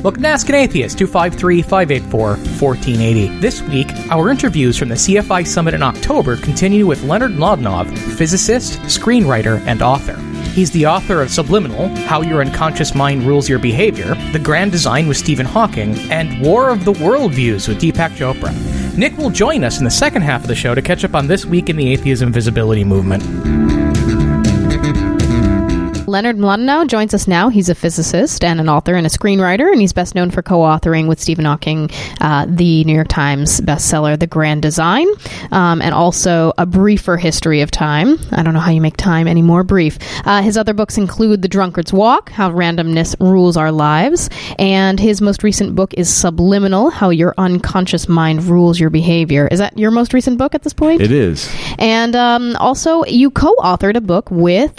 Welcome to Ask an Atheist, 253-584-1480. This week, our interviews from the CFI Summit in October continue with Leonard Mlodinow, physicist, screenwriter, and author. He's the author of Subliminal, How Your Unconscious Mind Rules Your Behavior, The Grand Design with Stephen Hawking, and War of the Worldviews with Deepak Chopra. Nick will join us in the second half of the show to catch up on this week in the atheism visibility movement. Leonard Mlodinow joins us now. He's a physicist and an author and a screenwriter, and he's best known for co-authoring with Stephen Hawking the New York Times bestseller, The Grand Design, and also A Briefer History of Time. I don't know how you make time any more brief. His other books include The Drunkard's Walk, How Randomness Rules Our Lives, and his most recent book is Subliminal, How Your Unconscious Mind Rules Your Behavior. Is that your most recent book at this point? It is. And also, you co-authored a book with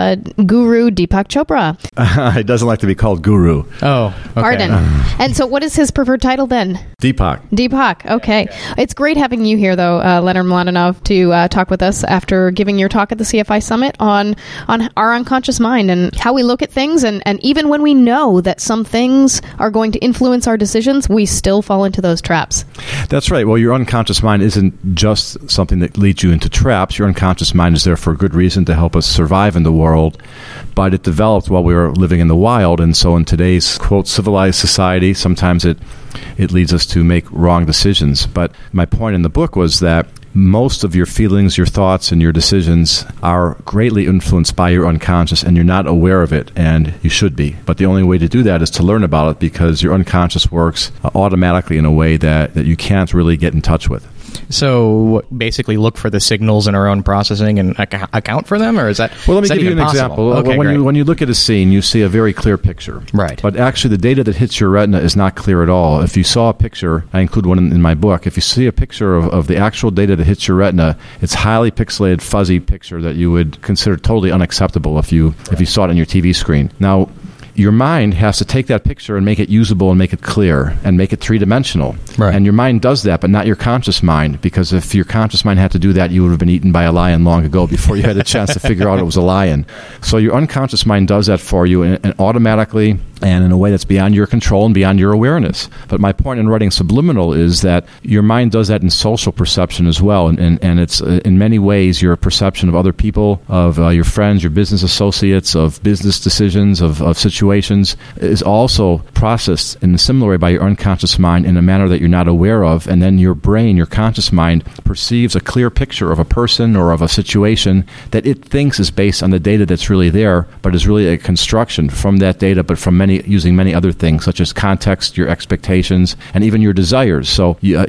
Guru Deepak Chopra. He doesn't like to be called Guru. Oh, okay. Pardon. And so what is his preferred title then? Deepak. Deepak. Okay. It's great having you here, though, Leonard Mlodinow, to talk with us after giving your talk at the CFI Summit on our unconscious mind and how we look at things. And even when we know that some things are going to influence our decisions, we still fall into those traps. That's right. Well, your unconscious mind isn't just something that leads you into traps. Your unconscious mind is there for a good reason, to help us survive in the world. But it developed while we were living in the wild, and so in today's, quote, civilized society, sometimes it leads us to make wrong decisions. But my point in the book was that most of your feelings, your thoughts, and your decisions are greatly influenced by your unconscious, and you're not aware of it, and you should be. But the only way to do that is to learn about it, because your unconscious works automatically in a way that you can't really get in touch with. So basically look for the signals in our own processing and account for them, or is that Well, let me give you an example. Okay, when you look at a scene, you see a very clear picture. Right. But actually the data that hits your retina is not clear at all. If you saw a picture, I include one in my book, if you see a picture of the actual data that hits your retina, it's highly pixelated, fuzzy picture that you would consider totally unacceptable if you saw it on your TV screen. Now, your mind has to take that picture and make it usable and make it clear and make it three-dimensional. Right. And your mind does that, but not your conscious mind, because if your conscious mind had to do that, you would have been eaten by a lion long ago before you had a chance to figure out it was a lion. So your unconscious mind does that for you, and automatically, and in a way that's beyond your control and beyond your awareness. But my point in writing Subliminal is that your mind does that in social perception as well, and it's in many ways your perception of other people, of your friends, your business associates, of business decisions, of situations, is also processed in a similar way by your unconscious mind in a manner that you're not aware of, and then your brain, your conscious mind, perceives a clear picture of a person or of a situation that it thinks is based on the data that's really there, but is really a construction from that data, but from using many other things, such as context, your expectations, and even your desires. So you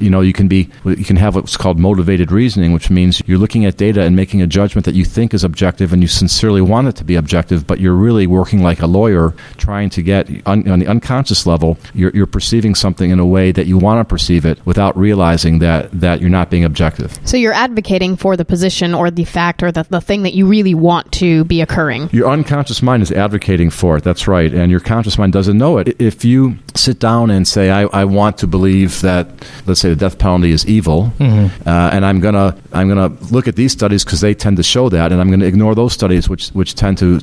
can have what's called motivated reasoning, which means you're looking at data and making a judgment that you think is objective, and you sincerely want it to be objective, but you're really working like a lawyer, trying to get on the unconscious level. You're perceiving something in a way that you want to perceive it without realizing that you're not being objective. So you're advocating for the position or the fact or the thing that you really want to be occurring. Your unconscious mind is advocating for it. That's right. And your conscious mind doesn't know it. If you sit down and say, I want to believe that, let's say, the death penalty is evil, and I'm gonna look at these studies because they tend to show that, and I'm going to ignore those studies which tend to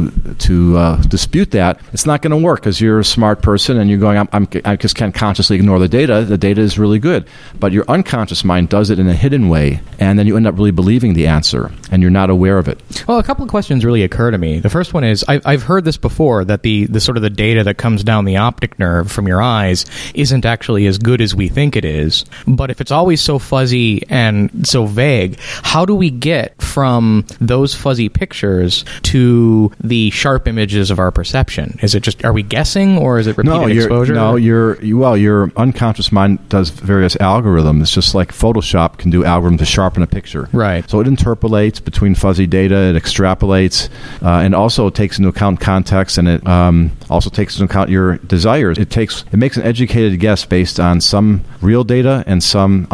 dispute that, it's not going to work, because you're a smart person and you're going, I just can't consciously ignore the data. The data is really good. But your unconscious mind does it in a hidden way, and then you end up really believing the answer, and you're not aware of it. Well, a couple of questions really occur to me. The first one is, I've heard this before, that the sort of the data that comes down the optic nerve from your eyes isn't actually as good as we think it is. But if it's always so fuzzy and so vague, how do we get from those fuzzy pictures to the sharp images of our perception? Is it just, are we guessing, or is it repeated exposure? No, your unconscious mind does various algorithms, just like Photoshop can do algorithms to sharpen a picture. Right. So it interpolates between fuzzy data, it extrapolates, and also it takes into account context, and it also takes into account your desires. It makes an educated guess based on some real data and some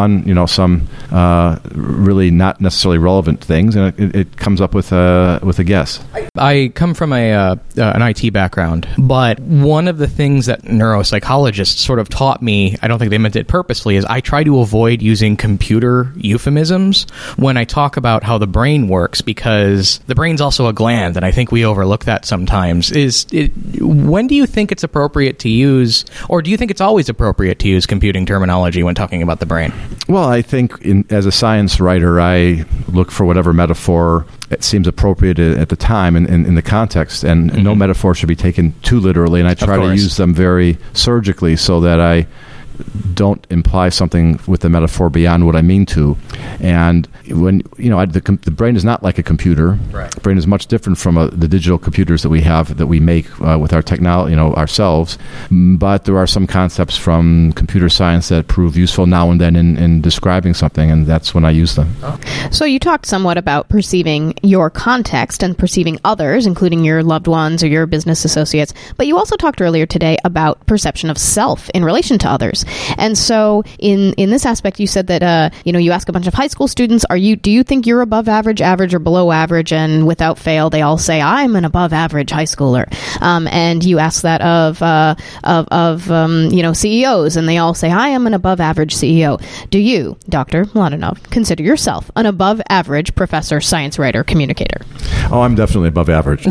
really not necessarily relevant things, and it comes up with a guess. I come from an IT background, but one of the things that neuropsychologists sort of taught me, I don't think they meant it purposely, is I try to avoid using computer euphemisms when I talk about how the brain works, because the brain's also a gland, and I think we overlook that sometimes. when do you think it's appropriate to use, or do you think it's always appropriate to use computing terminology when talking about the brain? Well, I think as a science writer, I look for whatever metaphor it seems appropriate at the time and in the context, and no metaphor should be taken too literally, and I try to use them very surgically so that I don't imply something with the metaphor beyond what I mean to. And when the brain is not like a computer. Right. The brain is much different from the digital computers that we have, that we make with our technology, ourselves. But there are some concepts from computer science that prove useful now and then in describing something, and that's when I use them. So you talked somewhat about perceiving your context and perceiving others, including your loved ones or your business associates. But you also talked earlier today about perception of self in relation to others. And so in this aspect, you said that, you ask a bunch of high school students, do you think you're above average, or below average? And without fail, they all say, I'm an above average high schooler. And you ask that of CEOs, and they all say, I am an above average CEO. Do you, Dr. Mladenov, consider yourself an above average professor, science writer, communicator? Oh, I'm definitely above average.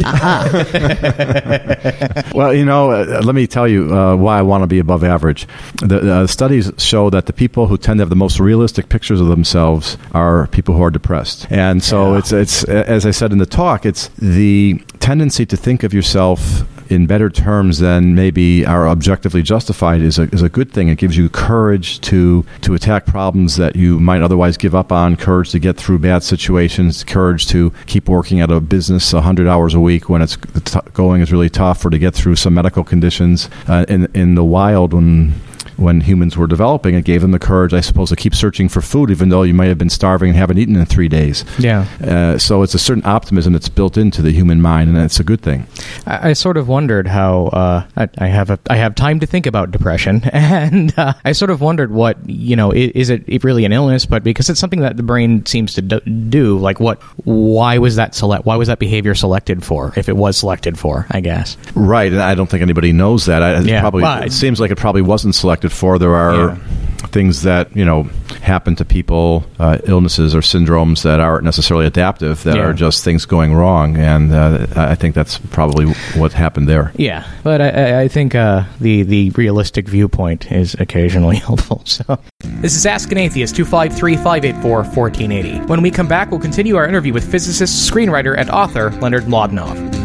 Well, let me tell you why I want to be above average. The studies show that the people who tend to have the most realistic pictures of themselves are people who are depressed. And so it's as I said in the talk, it's the tendency to think of yourself in better terms than maybe are objectively justified is a good thing. It gives you courage to attack problems that you might otherwise give up on, courage to get through bad situations, courage to keep working at a business 100 hours a week when going is really tough, or to get through some medical conditions. In the wild, when humans were developing, it gave them the courage, I suppose, to keep searching for food, even though you might have been starving and haven't eaten in 3 days. Yeah. So it's a certain optimism that's built into the human mind, and it's a good thing. I sort of wondered how I have time to think about depression, and I sort of wondered what is it really an illness? But because it's something that the brain seems to do, like why was that behavior selected for? If it was selected for, I guess. Right, and I don't think anybody knows that. It seems like it probably wasn't selected for. There are things that happen to people, illnesses or syndromes that aren't necessarily adaptive, that are just things going wrong, and I think that's probably what happened there. Yeah, but I think the realistic viewpoint is occasionally helpful. So this is Ask an Atheist, 253-584-1480. When we come back, we'll continue our interview with physicist, screenwriter, and author Leonard Mladenov.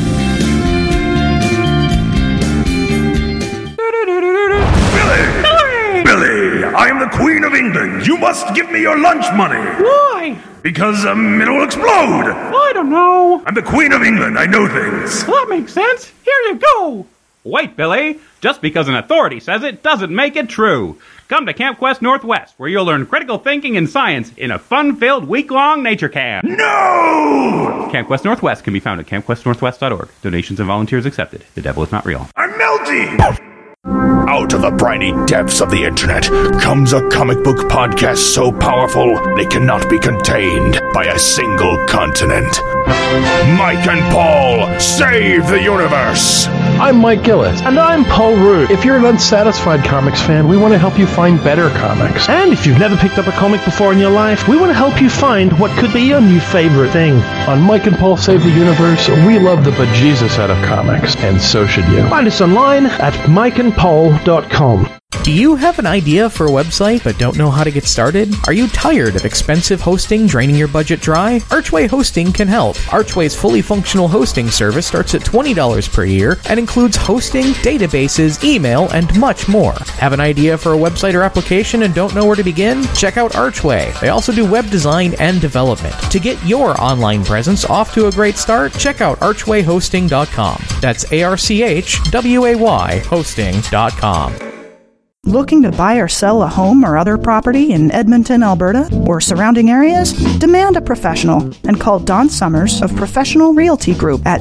I am the Queen of England. You must give me your lunch money. Why? Because it'll explode. I don't know. I'm the Queen of England. I know things. Well, that makes sense. Here you go. Wait, Billy. Just because an authority says it doesn't make it true. Come to Camp Quest Northwest, where you'll learn critical thinking and science in a fun-filled week-long nature camp. No! Camp Quest Northwest can be found at campquestnorthwest.org. Donations and volunteers accepted. The devil is not real. I'm melting! Out of the briny depths of the internet comes a comic book podcast so powerful it cannot be contained by a single continent. Mike and Paul save the universe! I'm Mike Gillis. And I'm Paul Root. If you're an Unsatisfied Comics fan, we want to help you find better comics. And if you've never picked up a comic before in your life, we want to help you find what could be your new favorite thing. On Mike and Paul Save the Universe, we love the bejesus out of comics, and so should you. Find us online at mikeandpaul.com. Do you have an idea for a website but don't know how to get started? Are you tired of expensive hosting draining your budget dry? Archway Hosting can help. Archway's fully functional hosting service starts at $20 per year and includes hosting, databases, email, and much more. Have an idea for a website or application and don't know where to begin? Check out Archway. They also do web design and development. To get your online presence off to a great start, check out archwayhosting.com. That's ARCHWAY hosting.com. Looking to buy or sell a home or other property in Edmonton, Alberta, or surrounding areas? Demand a professional and call Don Summers of Professional Realty Group at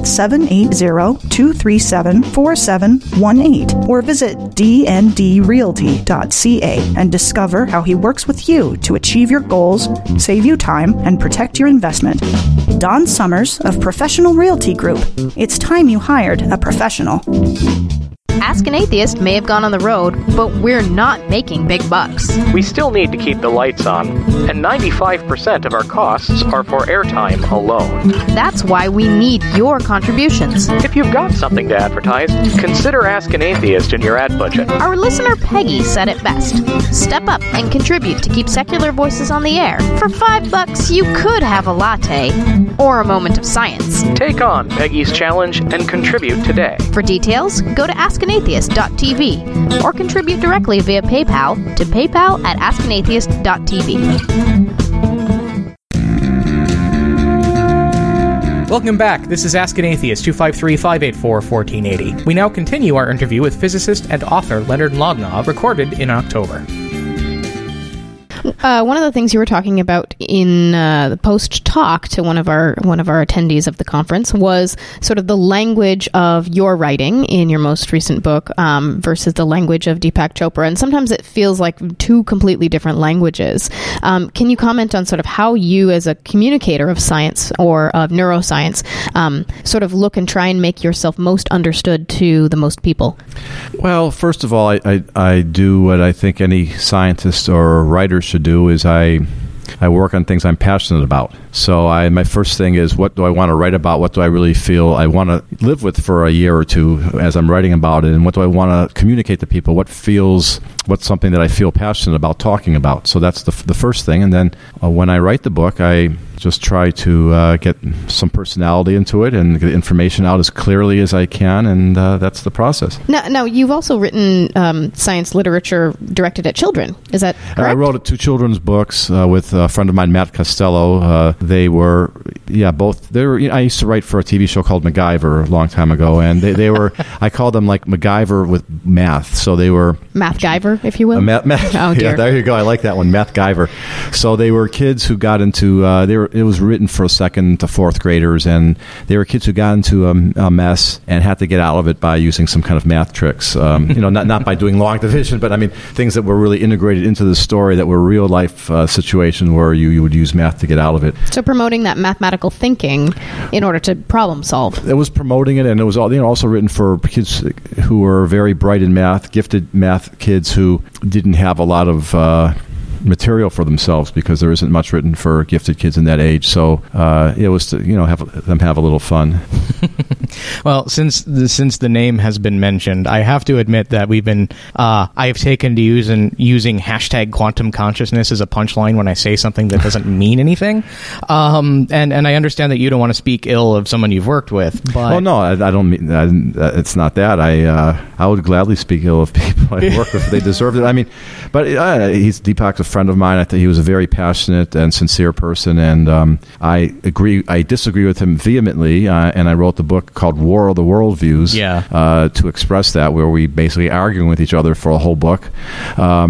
780-237-4718 or visit dndrealty.ca and discover how he works with you to achieve your goals, save you time, and protect your investment. Don Summers of Professional Realty Group. It's time you hired a professional. Ask an Atheist may have gone on the road, but we're not making big bucks. We still need to keep the lights on, and 95% of our costs are for airtime alone. That's why we need your contributions. If you've got something to advertise, consider Ask an Atheist in your ad budget. Our listener Peggy said it best. Step up and contribute to keep secular voices on the air. For $5, you could have a latte or a moment of science. Take on Peggy's challenge and contribute today. For details, go to askanatheist.tv or contribute directly via PayPal to paypal@askanatheist.tv. Welcome back. This is Ask an Atheist, 253-584-1480. We now continue our interview with physicist and author Leonard Mlodinow, recorded in October. One of the things you were talking about in the post-talk to one of our attendees of the conference was sort of the language of your writing in your most recent book versus the language of Deepak Chopra, and sometimes it feels like two completely different languages. Can you comment on sort of how you, as a communicator of science or of neuroscience, sort of look and try and make yourself most understood to the most people? Well, first of all, I do what I think any scientist or writer should do, is I work on things I'm passionate about. So my first thing is, what do I want to write about? What do I really feel I want to live with for a year or two as I'm writing about it? And what do I want to communicate to people? What's something that I feel passionate about talking about? So that's the first thing. And then when I write the book, I just try to get some personality into it and get information out as clearly as I can, and that's the process. Now, you've also written science literature directed at children. Is that correct? I wrote 2 children's books with a friend of mine, Matt Costello. They were, both. They were. I used to write for a TV show called MacGyver a long time ago, and they were. I called them like MacGyver with math. So they were MathGyver, if you will. Math. Oh dear. Yeah, there you go. I like that one, MathGyver. So they were kids who got into. It was written for 2nd to 4th graders, and they were kids who got into a mess and had to get out of it by using some kind of math tricks. Not by doing long division, but I mean things that were really integrated into the story that were real life situations where you would use math to get out of it. So promoting that mathematical thinking in order to problem solve. It was promoting it, and it was also written for kids who were very bright in math, gifted math kids who didn't have a lot of material for themselves, because there isn't much written for gifted kids in that age. So it was to have a little fun. Well, since the name has been mentioned, I have to admit that we've been I've taken to using hashtag quantum consciousness as a punchline when I say something that doesn't mean anything. And I understand that you don't want to speak ill of someone you've worked with. But well, no, I don't mean it's not that. I would gladly speak ill of people I work with if they deserved it. I mean, but Deepak's a friend of mine. I think he was a very passionate and sincere person, and I disagree with him vehemently, and I wrote the book called War of the Worldviews to express that, where we basically arguing with each other for a whole book. But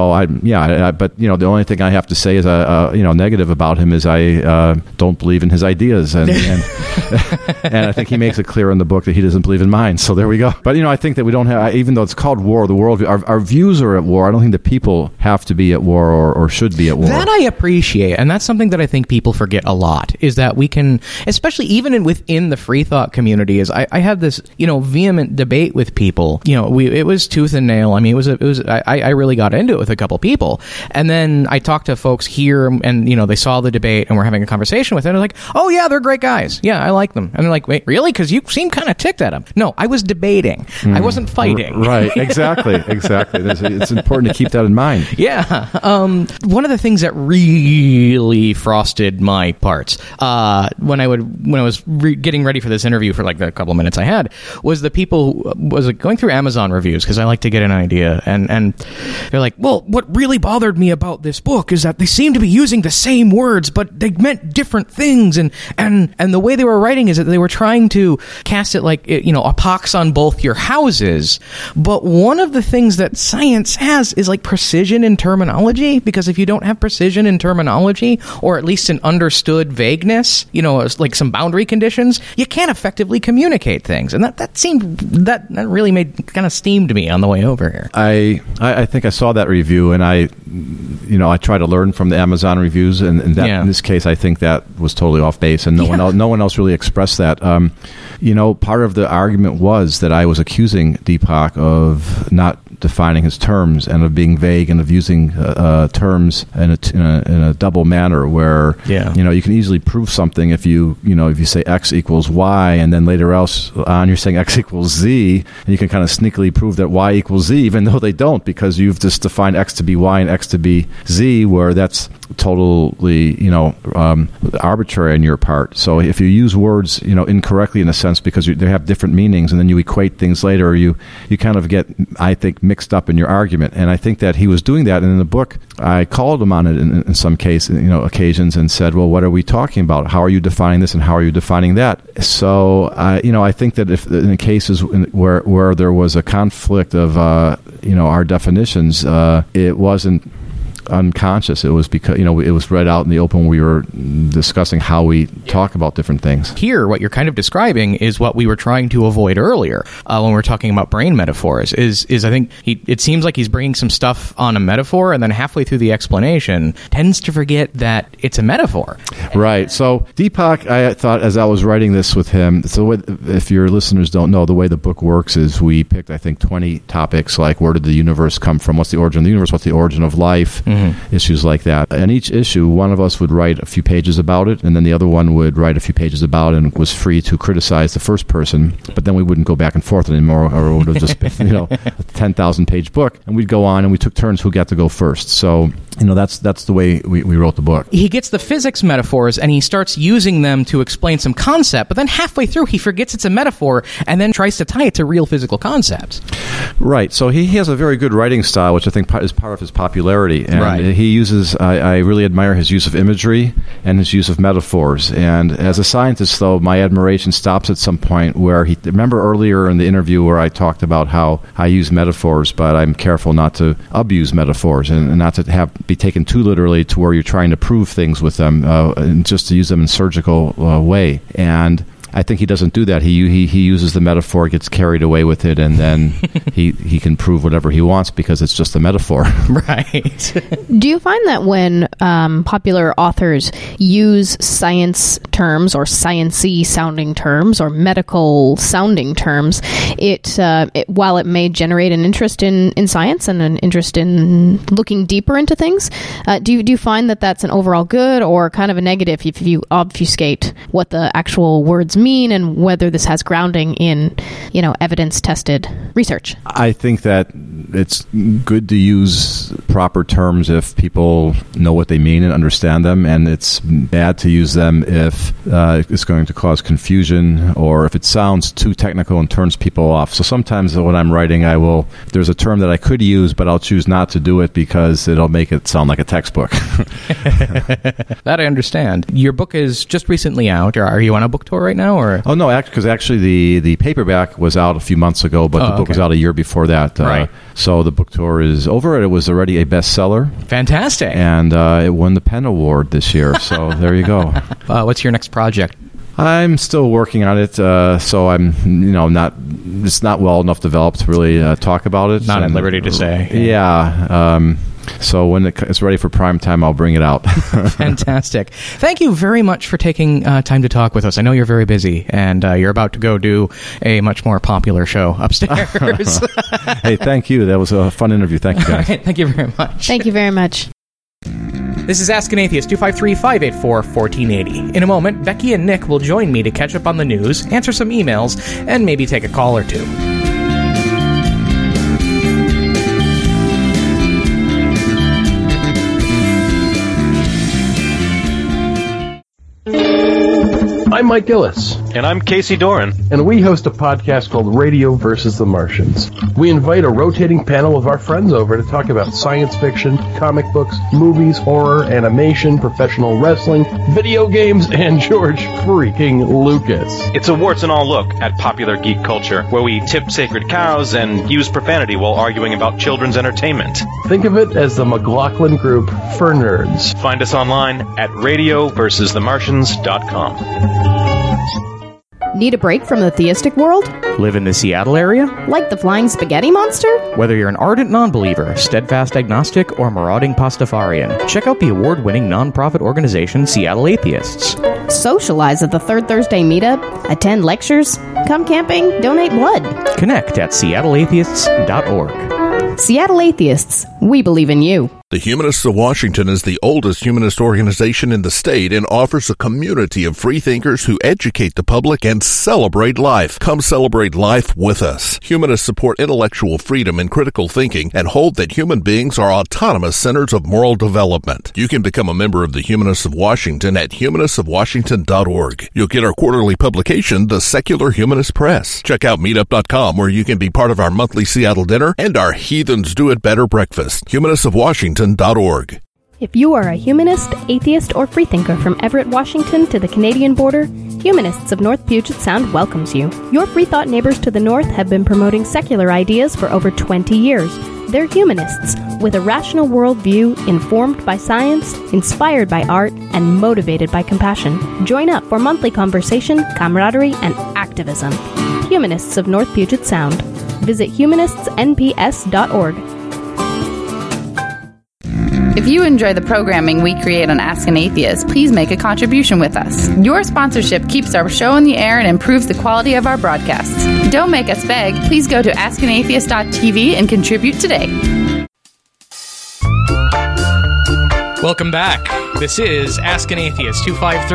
the only thing I have to say is negative about him is I don't believe in his ideas, and and I think he makes it clear in the book that he doesn't believe in mine. So there we go. But I think that we don't have, even though it's called War of the Worldview, our views are at war. I don't think that people have to be at war or should be at war. That I appreciate, and that's something that I think people forget a lot, is that we can, especially even within the free thought community, is I had this vehement debate with people. It was tooth and nail. I mean, I really got into it with a couple people, and then I talked to folks here, and they saw the debate and we're having a conversation with it. And they're like, "Oh yeah, they're great guys. Yeah, I like them." And they're like, "Wait, really? Because you seem kind of ticked at them." No, I was debating. I wasn't fighting. Right? Exactly. It's important to keep that in mind. Yeah. One of the things that really frosted my parts when I was getting ready for this interview for like the couple of minutes I had was the people was going through Amazon reviews, because I like to get an idea, and they're like, "Well, what really bothered me about this book is that they seem to be using the same words, but they meant different things, and the way they were writing is that they were trying to cast it like a pox on both your houses." But one of the things that science has is like precision in terminology, because if you don't have precision in terminology, or at least an understood vagueness, like some boundary conditions, you can't can't effectively communicate things. And that really made kind of steamed me on the way over here. I think I saw that review, and I try to learn from the Amazon reviews, and that, in this case, I think that was totally off base, and no one else really expressed that. Part of the argument was that I was accusing Deepak of not defining his terms and of being vague and of using terms in a double manner, where you can easily prove something if you say X equals Y, and then later on you're saying X equals Z, and you can kind of sneakily prove that Y equals Z, even though they don't, because you've just defined X to be Y and X to be Z, where that's totally arbitrary on your part. So if you use words incorrectly in a sense because they have different meanings, and then you equate things later, you kind of get, I think, mixed up in your argument. And I think that he was doing that. And in the book, I called him on it in some occasions, and said, well, what are we talking about? How are you defining this, and how are you defining that? So I think that if in cases where there was a conflict of our definitions, it wasn't unconscious. It was because it was read out in the open. We were discussing how we talk about different things. Here, what you're kind of describing is what we were trying to avoid earlier when we were talking about brain metaphors. Is I think it seems like he's bringing some stuff on a metaphor, and then halfway through the explanation tends to forget that it's a metaphor. Right. So Deepak, I thought as I was writing this with him, so if your listeners don't know, the way the book works is we picked, I think, 20 topics, like where did the universe come from? What's the origin of the universe? What's the origin of life? Issues like that. And each issue, one of us would write a few pages about it, and then the other one would write a few pages about it, and was free to criticize the first person, but then we wouldn't go back and forth anymore, or it would have just been a 10,000-page book, and we'd go on, and we took turns who got to go first. So that's the way we wrote the book. He gets the physics metaphors, and he starts using them to explain some concept, but then halfway through he forgets it's a metaphor, and then tries to tie it to real physical concepts. Right. So he has a very good writing style, which I think is part of his popularity. And he uses, I really admire his use of imagery and his use of metaphors. And as a scientist, though, my admiration stops at some point where remember earlier in the interview where I talked about how I use metaphors, but I'm careful not to abuse metaphors and not to be taken too literally to where you're trying to prove things with them, and just to use them in a surgical way. And I think he doesn't do that. He uses the metaphor, gets carried away with it, and then he can prove whatever he wants because it's just a metaphor. Right. Do you find that when popular authors use science terms or science-y sounding terms or medical sounding terms, it while it may generate an interest in science and an interest in looking deeper into things, do you find that that's an overall good or kind of a negative if you obfuscate what the actual words mean and whether this has grounding in evidence-tested research? I think that it's good to use proper terms if people know what they mean and understand them, and it's bad to use them if it's going to cause confusion or if it sounds too technical and turns people off. So sometimes when I'm writing, there's a term that I could use, but I'll choose not to do it because it'll make it sound like a textbook. That I understand. Your book is just recently out. Are you on a book tour right now? Or? Oh, no, because actually the paperback was out a few months ago, but the book was out a year before that. Right. So the book tour is over. It was already a bestseller. Fantastic. And it won the PEN Award this year. So there you go. What's your next project? I'm still working on it, so I'm, it's not well enough developed to really talk about it. Not at liberty to say. Yeah. So when it's ready for prime time, I'll bring it out. Fantastic. Thank you very much for taking time to talk with us. I know you're very busy, and you're about to go do a much more popular show upstairs. Hey, thank you. That was a fun interview. Thank you, guys. All right, thank you very much. Thank you very much. This is Ask an Atheist, 253-584-1480. In a moment, Becky and Nick will join me to catch up on the news, answer some emails, and maybe take a call or two. I'm Mike Gillis. And I'm Casey Doran. And we host a podcast called Radio versus the Martians. We invite a rotating panel of our friends over to talk about science fiction, comic books, movies, horror, animation, professional wrestling, video games, and George freaking Lucas. It's a warts and all look at popular geek culture, where we tip sacred cows and use profanity while arguing about children's entertainment. Think of it as the McLaughlin Group for nerds. Find us online at radioversusthemartians.com. Need a break from the theistic world? Live in the Seattle area? Like the flying spaghetti monster? Whether you're an ardent non-believer, steadfast agnostic, or marauding Pastafarian, check out the award-winning non-profit organization Seattle Atheists. Socialize at the Third Thursday meetup, attend lectures, come camping, donate blood. Connect at seattleatheists.org. Seattle Atheists, we believe in you. The Humanists of Washington is the oldest humanist organization in the state and offers a community of freethinkers who educate the public and celebrate life. Come celebrate life with us. Humanists support intellectual freedom and critical thinking and hold that human beings are autonomous centers of moral development. You can become a member of the Humanists of Washington at humanistofwashington.org. You'll get our quarterly publication, The Secular Humanist Press. Check out meetup.com where you can be part of our monthly Seattle dinner and our Heathens Do It Better breakfast. Humanistofwashington.org. If you are a humanist, atheist, or freethinker from Everett, Washington to the Canadian border, Humanists of North Puget Sound welcomes you. Your free thought neighbors to the north have been promoting secular ideas for over 20 years. They're humanists, with a rational worldview informed by science, inspired by art, and motivated by compassion. Join up for monthly conversation, camaraderie, and activism. Humanists of North Puget Sound. Visit humanistnps.org. If you enjoy the programming we create on Ask an Atheist, please make a contribution with us. Your sponsorship keeps our show in the air and improves the quality of our broadcasts. Don't make us beg. Please go to askanatheist.tv and contribute today. Welcome back. This is Ask an Atheist,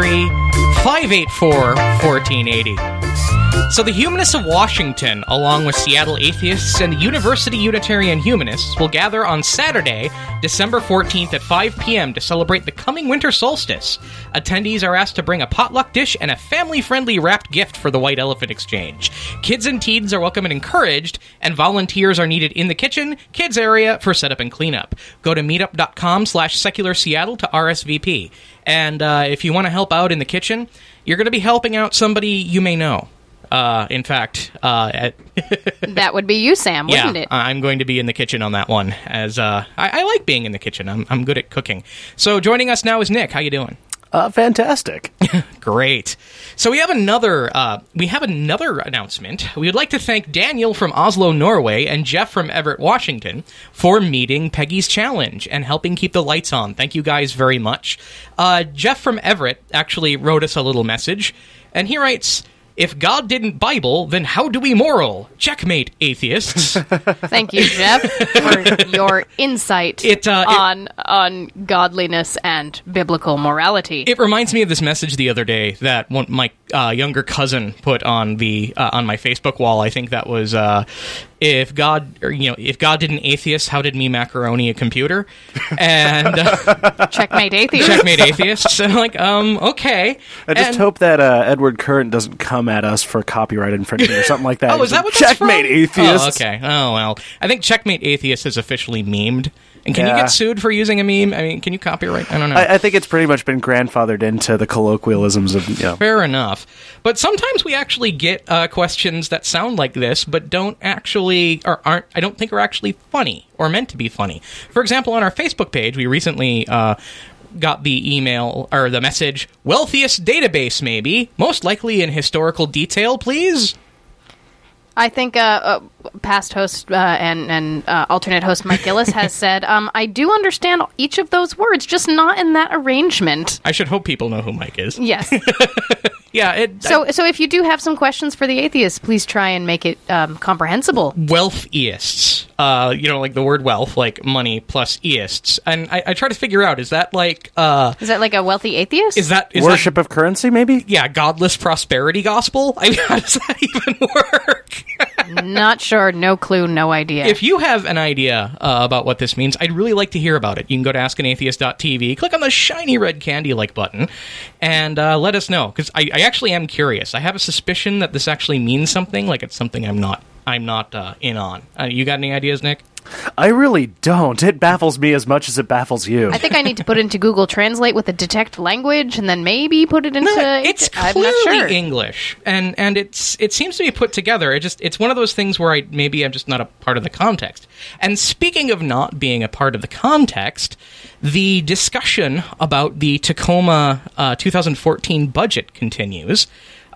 253-584-1480. So the Humanists of Washington, along with Seattle Atheists and the University Unitarian Humanists, will gather on Saturday, December 14th at 5 p.m. to celebrate the coming winter solstice. Attendees are asked to bring a potluck dish and a family-friendly wrapped gift for the White Elephant Exchange. Kids and teens are welcome and encouraged, and volunteers are needed in the kitchen, kids area for setup and cleanup. Go to meetup.com/secularseattle to RSVP. And if you want to help out in the kitchen, you're going to be helping out somebody you may know. In fact, that would be you, Sam, wouldn't it? I'm going to be in the kitchen on that one, as I like being in the kitchen. I'm good at cooking. So joining us now is Nick. How you doing? Fantastic. Great. So we have another announcement. We would like to thank Daniel from Oslo, Norway, and Jeff from Everett, Washington, for meeting Peggy's challenge and helping keep the lights on. Thank you guys very much. Jeff from Everett actually wrote us a little message, and he writes, "If God didn't Bible, then how do we moral? Checkmate, atheists." Thank you, Jeff, for your insight on godliness and biblical morality. It reminds me of this message the other day that my younger cousin put on my Facebook wall. I think that was if God didn't atheist, how did me macaroni a computer? And checkmate atheists. Checkmate atheists. And I'm like, okay. I just hope that Edward Current doesn't come at us for copyright infringement or something like that. Oh, is that what Checkmate atheists? Oh, okay. Oh, well. I think Checkmate Atheist is officially memed. And can you get sued for using a meme? I mean, can you copyright? I don't know. I think it's pretty much been grandfathered into the colloquialisms of, Fair enough. But sometimes we actually get questions that sound like this, but don't actually, or aren't, I don't think are actually funny or meant to be funny. For example, on our Facebook page, we recently got the email, or the message, "Wealthiest database, maybe. Most likely in historical detail, please." I think past host and alternate host Mike Gillis has said, I do understand each of those words, just not in that arrangement. I should hope people know who Mike is. Yes. Yeah. So if you do have some questions for the atheists, please try and make it comprehensible. Wealtheists. Like the word wealth, like money plus eists. And I try to figure out, is that like... is that like a wealthy atheist? Is worship of currency, maybe? Yeah, godless prosperity gospel? I mean, how does that even work? Not sure. No clue. No idea. If you have an idea about what this means, I'd really like to hear about it. You can go to askanatheist.tv, click on the shiny red candy-like button, and let us know. Because I actually am curious. I have a suspicion that this actually means something, like it's something I'm not in on. You got any ideas, Nick? I really don't. It baffles me as much as it baffles you. I think I need to put it into Google Translate with a detect language, and then maybe put it into... it's clearly I'm not sure. English, and it seems to be put together. It's one of those things where I'm just not a part of the context. And speaking of not being a part of the context, the discussion about the Tacoma 2014 budget continues.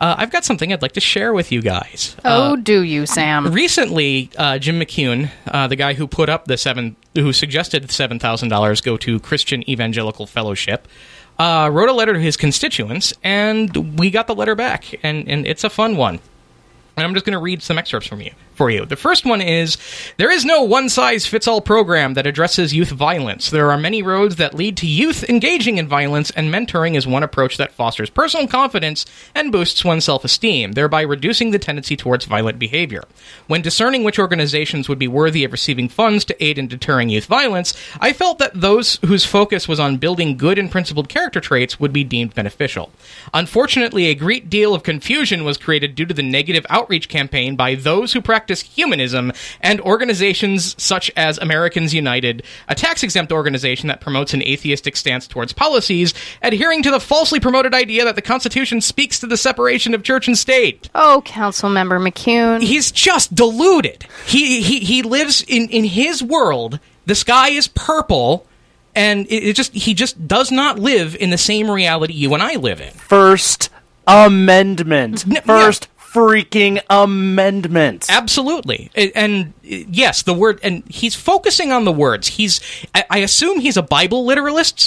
I've got something I'd like to share with you guys. Do you, Sam? Recently, Jim McCune, the guy who put up who suggested $7,000 go to Christian Evangelical Fellowship, wrote a letter to his constituents, and we got the letter back, and it's a fun one. And I'm just going to read some excerpts for you. The first one is, there is no one-size-fits-all program that addresses youth violence. There are many roads that lead to youth engaging in violence, and mentoring is one approach that fosters personal confidence and boosts one's self-esteem, thereby reducing the tendency towards violent behavior. When discerning which organizations would be worthy of receiving funds to aid in deterring youth violence, I felt that those whose focus was on building good and principled character traits would be deemed beneficial. Unfortunately, a great deal of confusion was created due to the negative outreach campaign by those who practice humanism and organizations such as Americans United, a tax-exempt organization that promotes an atheistic stance towards policies, adhering to the falsely promoted idea that the Constitution speaks to the separation of church and state. Oh, Councilmember McCune. He's just deluded. He lives in his world. The sky is purple, and he just does not live in the same reality you and I live in. First Amendment. First freaking amendment. Absolutely. And yes, the word, and he's focusing on the words. I assume he's a Bible literalist,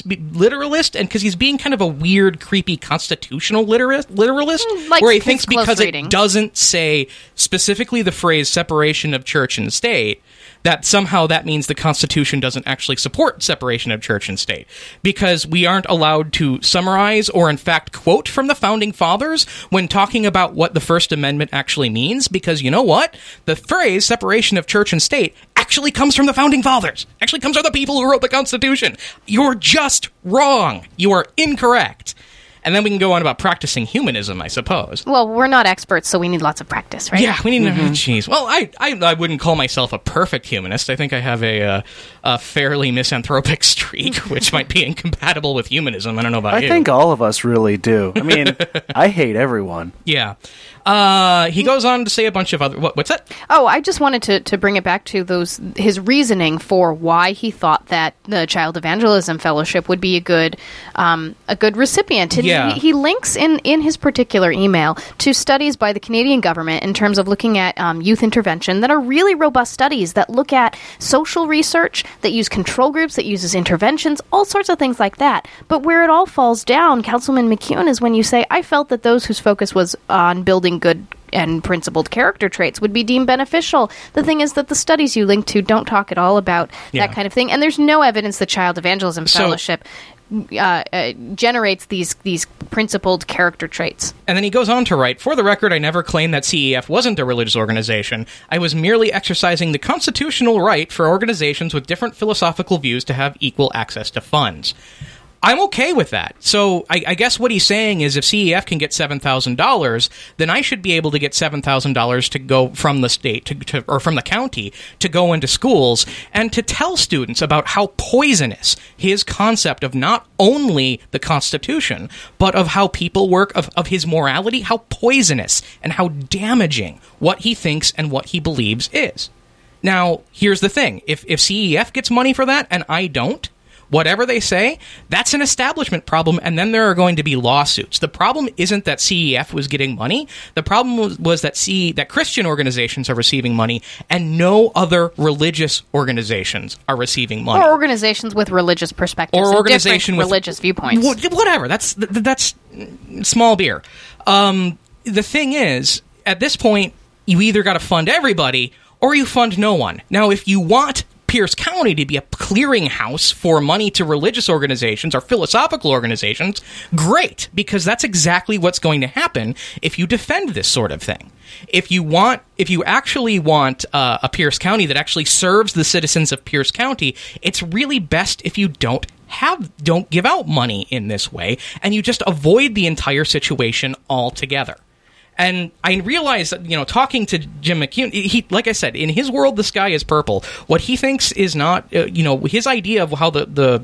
and because he's being kind of a weird, creepy constitutional literalist, where he thinks because it doesn't say specifically the phrase separation of church and state, that somehow that means the Constitution doesn't actually support separation of church and state, because we aren't allowed to summarize or, in fact, quote from the Founding Fathers when talking about what the First Amendment actually means, because you know what? The phrase separation of church and state actually comes from the Founding Fathers, actually comes from the people who wrote the Constitution. You're just wrong. You are incorrect. And then we can go on about practicing humanism, I suppose. Well, we're not experts, so we need lots of practice, right? Yeah, we need jeez. Well, I wouldn't call myself a perfect humanist. I think I have a fairly misanthropic streak, which might be incompatible with humanism. I don't know about you. I think all of us really do. I mean, I hate everyone. Yeah. He goes on to say a bunch of other... What's that? Oh, I just wanted to bring it back to his reasoning for why he thought that the Child Evangelism Fellowship would be a good recipient. And he links in his particular email to studies by the Canadian government in terms of looking at youth intervention that are really robust studies that look at social research, that use control groups, that uses interventions, all sorts of things like that. But where it all falls down, Councilman McCune, is when you say, I felt that those whose focus was on building good and principled character traits would be deemed beneficial. The thing is that the studies you link to don't talk at all about that kind of thing, and there's no evidence the Child Evangelism Fellowship generates these principled character traits. And then he goes on to write, for the record, I never claimed that CEF wasn't a religious organization. I was merely exercising the constitutional right for organizations with different philosophical views to have equal access to funds. I'm okay with that. So I guess what he's saying is if CEF can get $7,000, then I should be able to get $7,000 to go from the state or from the county to go into schools and to tell students about how poisonous his concept of not only the Constitution, but of how people work, of his morality, how poisonous and how damaging what he thinks and what he believes is. Now, here's the thing. If CEF gets money for that and I don't, whatever they say, that's an establishment problem, and then there are going to be lawsuits. The problem isn't that CEF was getting money. The problem was that Christian organizations are receiving money, and no other religious organizations are receiving money. Or organizations with religious perspectives and different religious viewpoints. Whatever. That's small beer. The thing is, at this point, you either got to fund everybody, or you fund no one. Now, if you want Pierce County to be a clearinghouse for money to religious organizations or philosophical organizations, great, because that's exactly what's going to happen if you defend this sort of thing. If you actually want a Pierce County that actually serves the citizens of Pierce County, it's really best if you don't give out money in this way, and you just avoid the entire situation altogether. And I realize that, talking to Jim McCune, he, like I said, in his world, the sky is purple. What he thinks is not, his idea of how the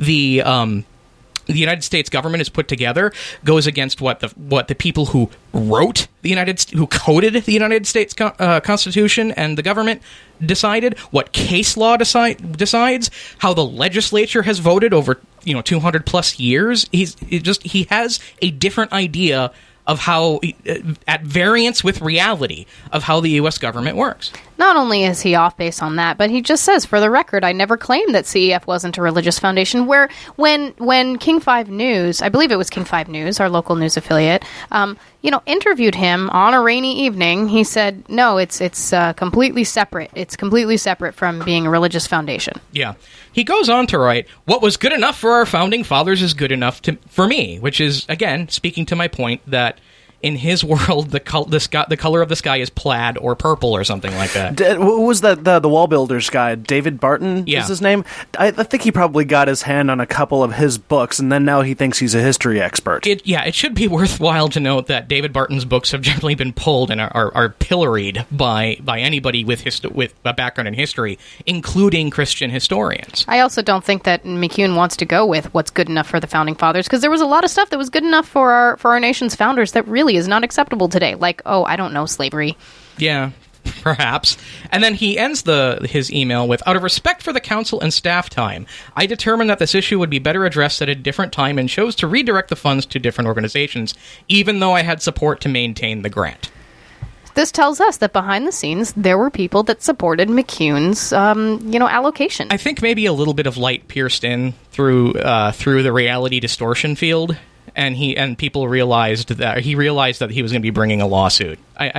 United States government is put together goes against what the people who who coded the United States Constitution and the government decided, what case law decides, how the legislature has voted over 200 plus years. He has a different idea of how, at variance with reality, of how the U.S. government works. Not only is he off base on that, but he just says, for the record, I never claimed that CEF wasn't a religious foundation. Where when King 5 News, I believe it was King 5 News, our local news affiliate, interviewed him on a rainy evening, he said, no, it's completely separate. It's completely separate from being a religious foundation. Yeah. He goes on to write, what was good enough for our founding fathers is good enough for me, which is, again, speaking to my point that in his world, the color of the sky is plaid or purple or something like that. Who was that? The wall builders guy, David Barton is his name? I think he probably got his hand on a couple of his books, and then now he thinks he's a history expert. It should be worthwhile to note that David Barton's books have generally been pulled and are pilloried by anybody with a background in history, including Christian historians. I also don't think that McCune wants to go with what's good enough for the founding fathers, because there was a lot of stuff that was good enough for our nation's founders that really is not acceptable today. Like, I don't know, slavery. Yeah, perhaps. And then he ends his email with, out of respect for the council and staff time, I determined that this issue would be better addressed at a different time and chose to redirect the funds to different organizations, even though I had support to maintain the grant. This tells us that behind the scenes, there were people that supported McCune's, allocation. I think maybe a little bit of light pierced in through the reality distortion field. And people realized that he was going to be bringing a lawsuit.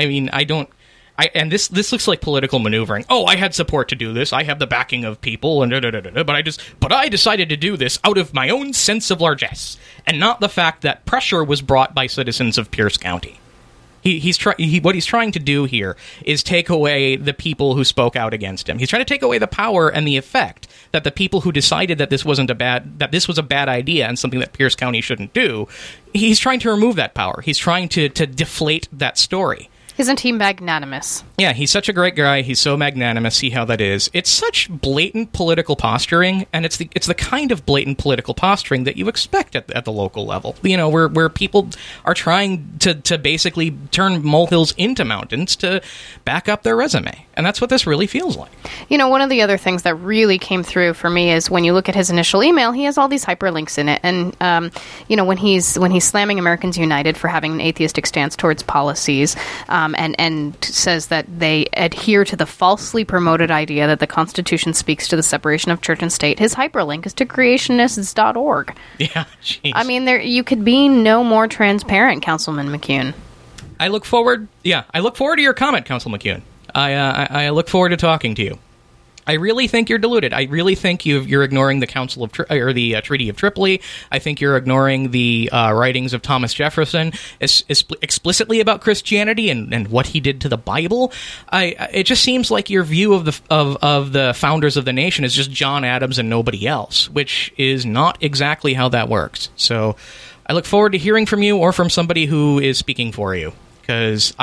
This looks like political maneuvering. Oh, I had support to do this. I have the backing of people, and but I decided to do this out of my own sense of largesse, and not the fact that pressure was brought by citizens of Pierce County. What he's trying to do here is take away the people who spoke out against him. He's trying to take away the power and the effect that the people who decided that this was a bad idea and something that Pierce County shouldn't do. He's trying to remove that power. He's trying to deflate that story. Isn't he magnanimous? Yeah, he's such a great guy. He's so magnanimous. See how that is. It's such blatant political posturing, and it's the kind of blatant political posturing that you expect at the local level. Where people are trying to basically turn molehills into mountains to back up their resume. And that's what this really feels like. One of the other things that really came through for me is when you look at his initial email, he has all these hyperlinks in it. And, when he's slamming Americans United for having an atheistic stance towards policies, and says that they adhere to the falsely promoted idea that the Constitution speaks to the separation of church and state, his hyperlink is to creationists.org. Yeah, jeez. I mean, you could be no more transparent, Councilman McCune. I look forward to your comment, Council McCune. I look forward to talking to you. I really think you're deluded. I really think you're ignoring the Treaty of Tripoli. I think you're ignoring the writings of Thomas Jefferson explicitly about Christianity and what he did to the Bible. It just seems like your view of the founders of the nation is just John Adams and nobody else, which is not exactly how that works. So I look forward to hearing from you or from somebody who is speaking for you, because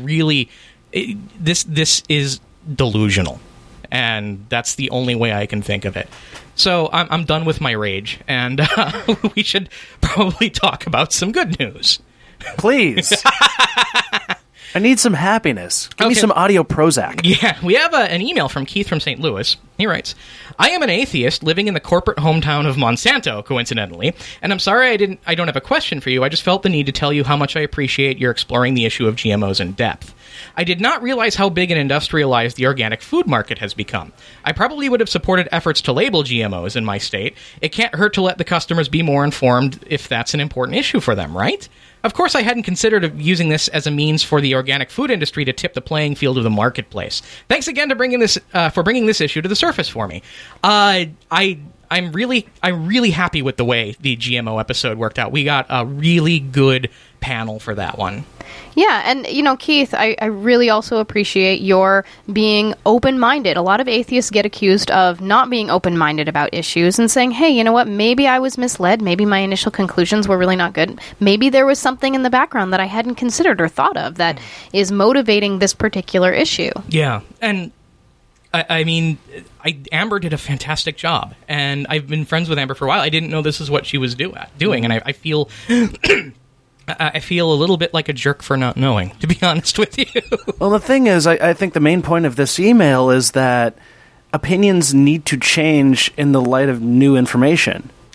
this is delusional. And that's the only way I can think of it. So I'm done with my rage, and we should probably talk about some good news. Please. I need some happiness. Give me some audio Prozac. Yeah, we have an email from Keith from St. Louis. He writes, I am an atheist living in the corporate hometown of Monsanto, coincidentally, and I'm sorry I don't have a question for you. I just felt the need to tell you how much I appreciate your exploring the issue of GMOs in depth. I did not realize how big and industrialized the organic food market has become. I probably would have supported efforts to label GMOs in my state. It can't hurt to let the customers be more informed if that's an important issue for them, right? Of course, I hadn't considered using this as a means for the organic food industry to tip the playing field of the marketplace. Thanks again for bringing this issue to the surface for me. I'm really happy with the way the GMO episode worked out. We got a really good panel for that one. Yeah, and, Keith, I really also appreciate your being open-minded. A lot of atheists get accused of not being open-minded about issues and saying, hey, you know what, maybe I was misled, maybe my initial conclusions were really not good, maybe there was something in the background that I hadn't considered or thought of that is motivating this particular issue. Yeah, and I mean, Amber did a fantastic job, and I've been friends with Amber for a while. I didn't know this is what she was doing, and I feel... I feel a little bit like a jerk for not knowing, to be honest with you. Well, the thing is, I think the main point of this email is that opinions need to change in the light of new information.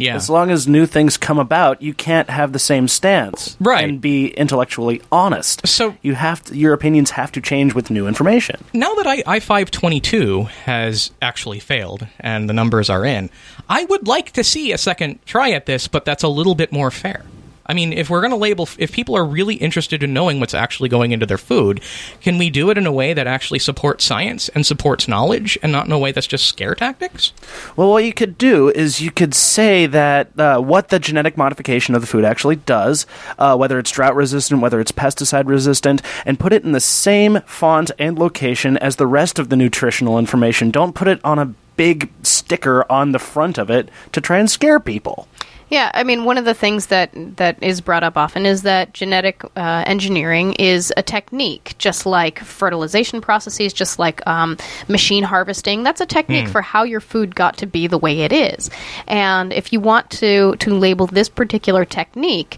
Yeah. As long as new things come about, you can't have the same stance and be intellectually honest. So your opinions have to change with new information. Now that I-522 has actually failed and the numbers are in, I would like to see a second try at this, but that's a little bit more fair. I mean, if we're going to label, if people are really interested in knowing what's actually going into their food, can we do it in a way that actually supports science and supports knowledge and not in a way that's just scare tactics? Well, what you could do is you could say that what the genetic modification of the food actually does, whether it's drought resistant, whether it's pesticide resistant, and put it in the same font and location as the rest of the nutritional information. Don't put it on a big sticker on the front of it to try and scare people. Yeah, I mean, one of the things that is brought up often is that genetic engineering is a technique, just like fertilization processes, just like machine harvesting. That's a technique for how your food got to be the way it is. And if you want to label this particular technique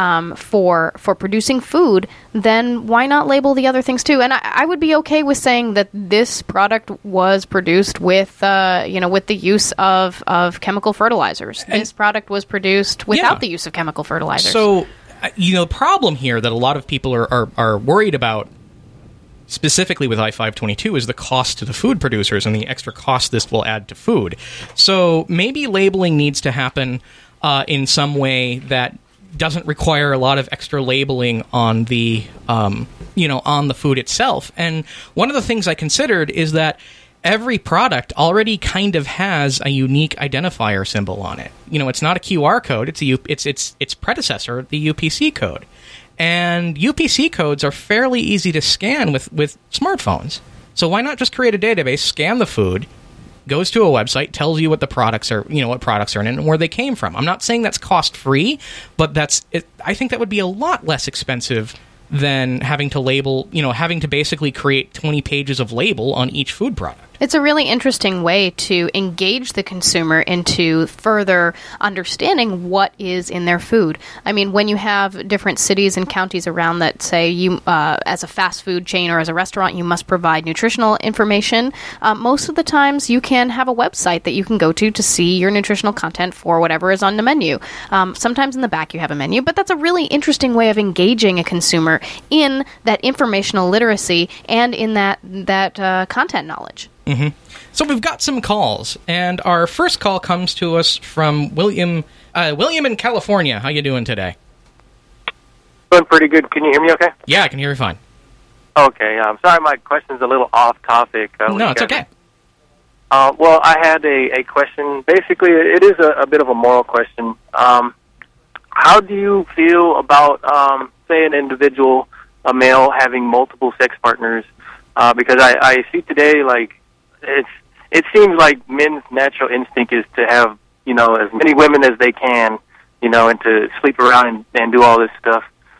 for producing food, then why not label the other things too? And I would be okay with saying that this product was produced with with the use of chemical fertilizers. This product was produced without the use of chemical fertilizers. So, the problem here that a lot of people are worried about, specifically with I-522, is the cost to the food producers and the extra cost this will add to food. So maybe labeling needs to happen in some way that doesn't require a lot of extra labeling on the on the food itself. And one of the things I considered is that every product already kind of has a unique identifier symbol on it. It's not a QR code; it's its predecessor, the UPC code. And UPC codes are fairly easy to scan with smartphones. So why not just create a database, scan the food, goes to a website, tells you what the products are, what products are in it and where they came from. I'm not saying that's cost free, but I think that would be a lot less expensive than having to label, having to basically create 20 pages of label on each food product. It's a really interesting way to engage the consumer into further understanding what is in their food. I mean, when you have different cities and counties around that say you, as a fast food chain or as a restaurant, you must provide nutritional information, most of the times you can have a website that you can go to see your nutritional content for whatever is on the menu. Sometimes in the back you have a menu, but that's a really interesting way of engaging a consumer in that informational literacy and in that content knowledge. Mm-hmm. So we've got some calls, and our first call comes to us from William. William in California. How you doing today? Doing pretty good. Can you hear me okay? Yeah, I can hear you fine. Okay. I'm sorry my question's a little off topic. No, it's okay. Well, I had a question. Basically, it is a bit of a moral question. How do you feel about, say, an individual, a male, having multiple sex partners? Because I see today, like, it seems like men's natural instinct is to have, as many women as they can, and to sleep around and do all this stuff.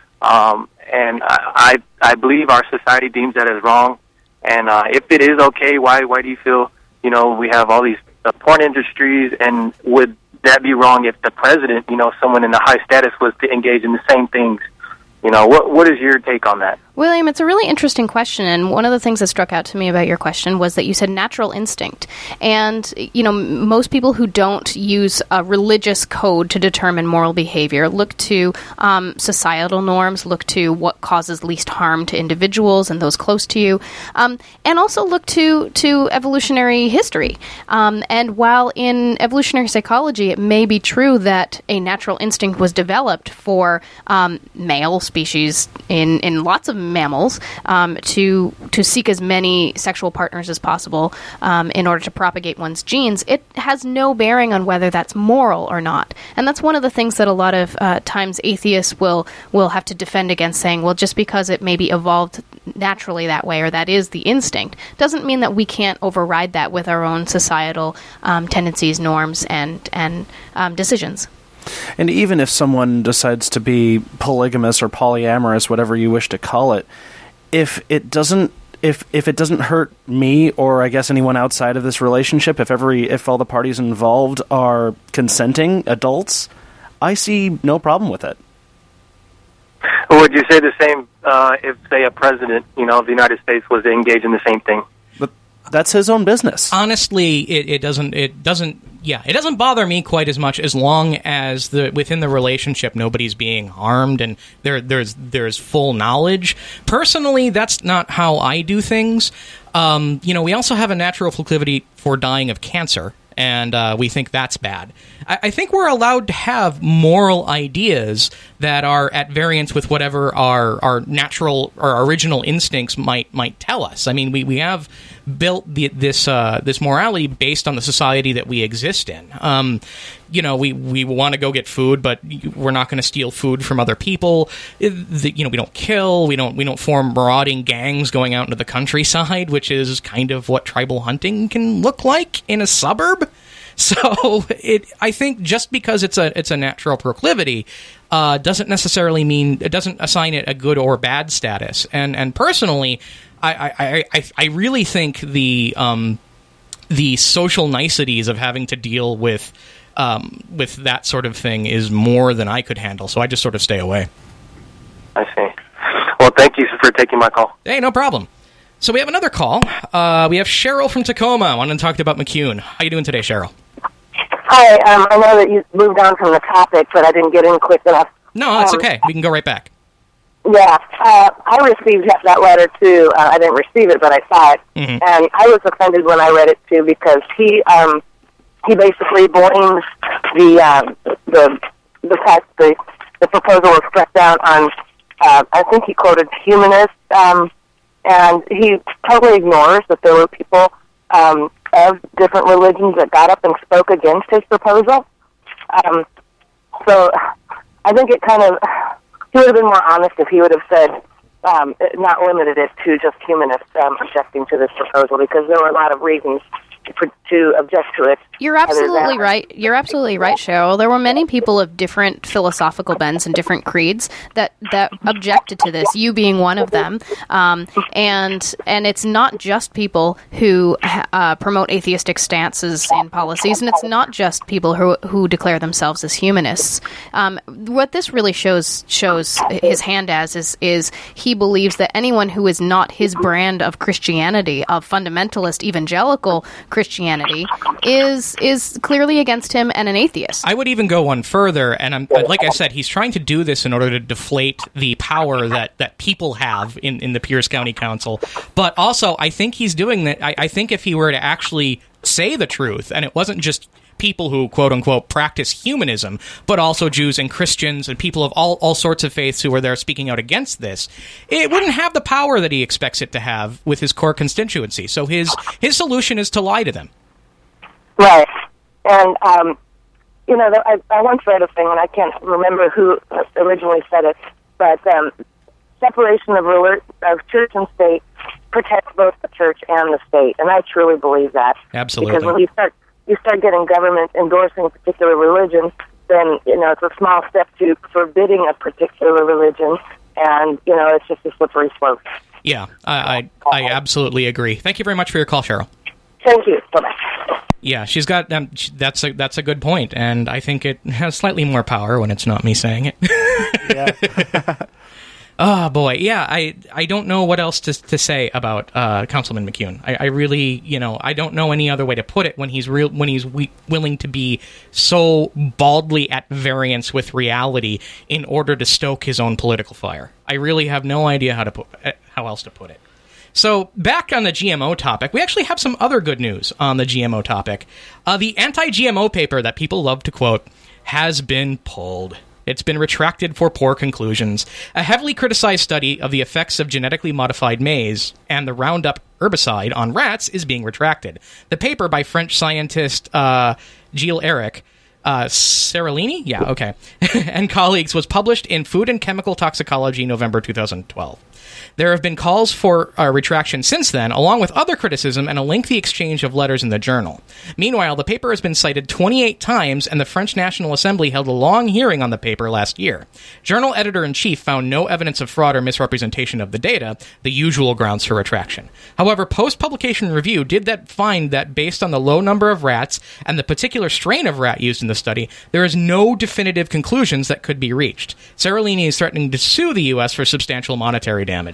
And I believe our society deems that as wrong. And if it is okay, why do you feel, we have all these porn industries, and would that be wrong if the president, someone in the high status was to engage in the same things? What is your take on that? William, it's a really interesting question, and one of the things that struck out to me about your question was that you said natural instinct. And, most people who don't use a religious code to determine moral behavior look to societal norms, look to what causes least harm to individuals and those close to you, and also look to evolutionary history. And while in evolutionary psychology it may be true that a natural instinct was developed for male species in lots of mammals to seek as many sexual partners as possible in order to propagate one's genes, it has no bearing on whether that's moral or not. And that's one of the things that a lot of times atheists will have to defend against, saying, well, just because it maybe evolved naturally that way or that is the instinct doesn't mean that we can't override that with our own societal tendencies, norms, and decisions. And even if someone decides to be polygamous or polyamorous, whatever you wish to call it, if it doesn't hurt me or I guess anyone outside of this relationship, if all the parties involved are consenting adults, I see no problem with it. Would you say the same if, say, a president, of the United States was to engage in the same thing? But that's his own business. Honestly, it doesn't Yeah, it doesn't bother me quite as much as long as within the relationship nobody's being harmed and there's full knowledge. Personally, that's not how I do things. We also have a natural proclivity for dying of cancer, and we think that's bad. I think we're allowed to have moral ideas that are at variance with whatever our natural or original instincts might tell us. I mean, we have built this morality based on the society that we exist in. We want to go get food, but we're not going to steal food from other people. We don't kill. We don't form marauding gangs going out into the countryside, which is kind of what tribal hunting can look like in a suburb. So I think just because it's a natural proclivity doesn't necessarily mean it doesn't assign it a good or bad status. And personally, I really think the social niceties of having to deal with that sort of thing is more than I could handle. So I just sort of stay away. I see. Well, thank you for taking my call. Hey, no problem. So we have another call. We have Cheryl from Tacoma. I want to talk about McCune. How you doing today, Cheryl? Hi, I know that you moved on from the topic, but I didn't get in quick enough. No, that's okay. We can go right back. Yeah, I received that letter, too. I didn't receive it, but I saw it. Mm-hmm. And I was offended when I read it, too, because he basically blames the fact the proposal was struck down on, I think he quoted humanists, and he totally ignores that there were people of different religions that got up and spoke against his proposal. So I think it kind of, he would have been more honest if he would have said, not limited it to just humanists objecting to this proposal, because there were a lot of reasons to object to it. You're absolutely right. You're absolutely right, Cheryl. There were many people of different philosophical bents and different creeds that objected to this, you being one of them. And it's not just people who promote atheistic stances and policies, and it's not just people who declare themselves as humanists. What this really shows his hand as is he believes that anyone who is not his brand of Christianity, of fundamentalist evangelical Christianity, is clearly against him and an atheist. I would even go one further, and like I said, he's trying to do this in order to deflate the power that people have in the Pierce County Council. But also, I think he's doing that. I think if he were to actually say the truth, and it wasn't just people who, quote-unquote, practice humanism, but also Jews and Christians and people of all sorts of faiths who are there speaking out against this, it wouldn't have the power that he expects it to have with his core constituency. So his solution is to lie to them. Right. And, I once read a thing, and I can't remember who originally said it, but separation of church and state protects both the church and the state, and I truly believe that. Absolutely. Because when you start getting government endorsing a particular religion, then, it's a small step to forbidding a particular religion, and, it's just a slippery slope. Yeah, I absolutely agree. Thank you very much for your call, Cheryl. Thank you. Bye-bye. Yeah, she's got that's a good point, and I think it has slightly more power when it's not me saying it. Yeah. Oh boy, yeah. I don't know what else to say about Councilman McCune. I really, I don't know any other way to put it when he's willing to be so baldly at variance with reality in order to stoke his own political fire. I really have no idea how else to put it. So, back on the GMO topic, we actually have some other good news on the GMO topic. The anti-GMO paper that people love to quote has been pulled. It's been retracted for poor conclusions. A heavily criticized study of the effects of genetically modified maize and the Roundup herbicide on rats is being retracted. The paper by French scientist Gilles-Éric Seralini? Yeah, okay. and colleagues was published in Food and Chemical Toxicology, November 2012. There have been calls for retraction since then, along with other criticism and a lengthy exchange of letters in the journal. Meanwhile, the paper has been cited 28 times, and the French National Assembly held a long hearing on the paper last year. Journal editor-in-chief found no evidence of fraud or misrepresentation of the data, the usual grounds for retraction. However, post-publication review did find that based on the low number of rats and the particular strain of rat used in the study, there is no definitive conclusions that could be reached. Seralini is threatening to sue the U.S. for substantial monetary damages.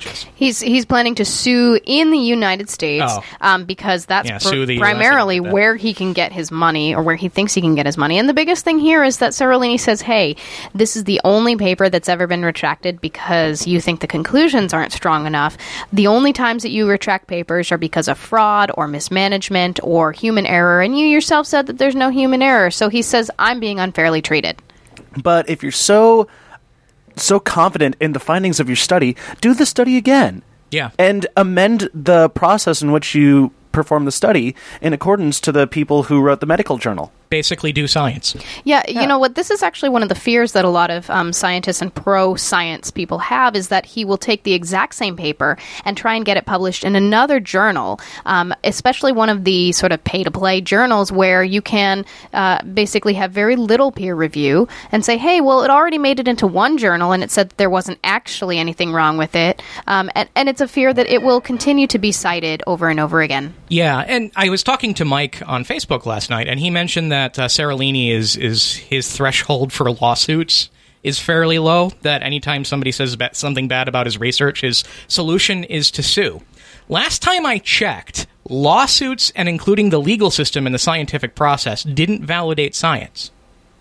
this? He's planning to sue in the United States because that's primarily where he can get his money, or where he thinks he can get his money. And the biggest thing here is that Seralini says, hey, this is the only paper that's ever been retracted because you think the conclusions aren't strong enough. The only times that you retract papers are because of fraud or mismanagement or human error, and you yourself said that there's no human error. So he says, I'm being unfairly treated. But if you're so confident in the findings of your study, do the study again. Yeah. And amend the process in which you perform the study in accordance to the people who wrote the medical journal. Basically do science. Yeah, you know what? This is actually one of the fears that a lot of scientists and pro-science people have, is that he will take the exact same paper and try and get it published in another journal, especially one of the sort of pay-to-play journals where you can basically have very little peer review and say, hey, well, it already made it into one journal and it said that there wasn't actually anything wrong with it. And it's a fear that it will continue to be cited over and over again. Yeah, and I was talking to Mike on Facebook last night, and he mentioned that Seralini is his threshold for lawsuits is fairly low, that anytime somebody says something bad about his research, his solution is to sue. Last time I checked, lawsuits, and including the legal system and the scientific process, didn't validate science.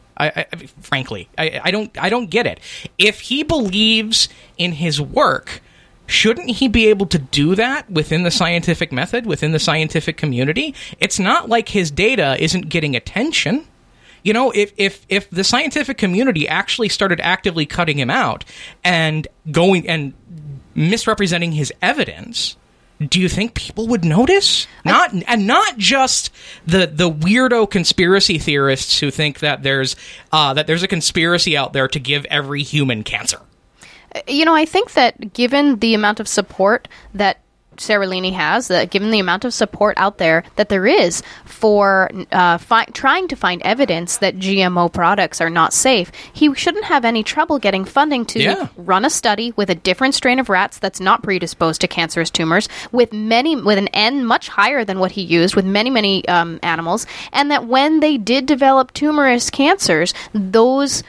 Frankly, I don't get it. If he believes in his work, shouldn't he be able to do that within the scientific method, within the scientific community? It's not like his data isn't getting attention. You know, if the scientific community actually started actively cutting him out and going and misrepresenting his evidence, do you think people would notice? Not just the weirdo conspiracy theorists who think that there's a conspiracy out there to give every human cancer. You know, I think that given the amount of support that Seralini has, that given the amount of support out there that there is for trying to find evidence that GMO products are not safe, he shouldn't have any trouble getting funding to run a study with a different strain of rats that's not predisposed to cancerous tumors, with an N much higher than what he used, with many animals, and that when they did develop tumorous cancers, those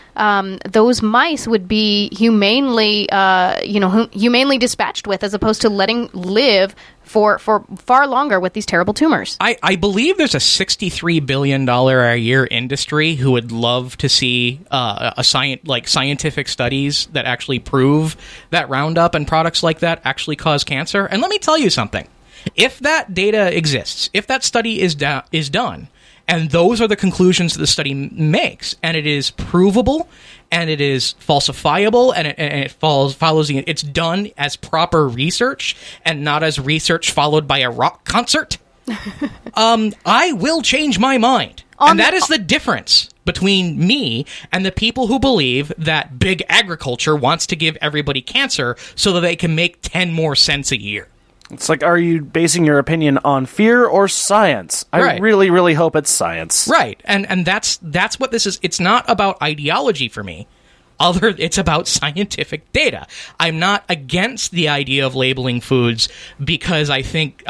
mice would be humanely dispatched with, as opposed to letting live for far longer with these terrible tumors. I believe there's a $63 billion a year industry who would love to see scientific studies that actually prove that Roundup and products like that actually cause cancer. And let me tell you something. If that data exists, if that study is done, and those are the conclusions that the study makes, and it is provable, and it is falsifiable, and it follows it's done as proper research, and not as research followed by a rock concert, I will change my mind. And that is the difference between me and the people who believe that big agriculture wants to give everybody cancer so that they can make 10 more cents a year. It's like, are you basing your opinion on fear or science? I really, really hope it's science. Right, and that's what this is. It's not about ideology for me. It's about scientific data. I'm not against the idea of labeling foods because I think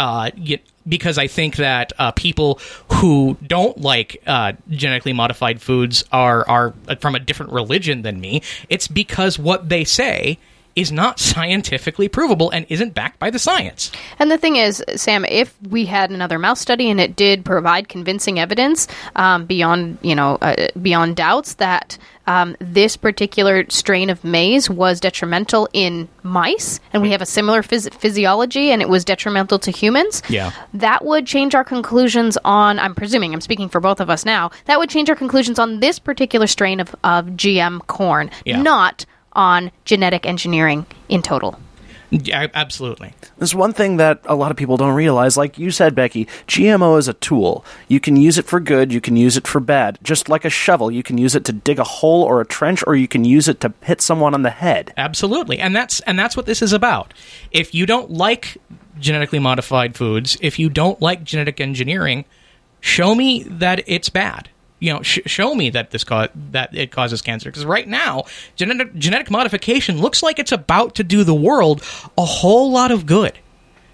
that people who don't like genetically modified foods are from a different religion than me. It's because what they say is not scientifically provable and isn't backed by the science. And the thing is, Sam, if we had another mouse study and it did provide convincing evidence beyond doubts that this particular strain of maize was detrimental in mice, and we have a similar physiology, and it was detrimental to humans, that would change our conclusions on, I'm speaking for both of us now, that would change our conclusions on this particular strain of GM corn, not on genetic engineering in total. Yeah, absolutely. There's one thing that a lot of people don't realize. Like you said, Becky, GMO is a tool. You can use it for good, you can use it for bad. Just like a shovel, you can use it to dig a hole or a trench, or you can use it to hit someone on the head. Absolutely. And that's what this is about. If you don't like genetically modified foods, if you don't like genetic engineering, show me that it's bad. You know, show me that that it causes cancer. Because right now, genetic modification looks like it's about to do the world a whole lot of good.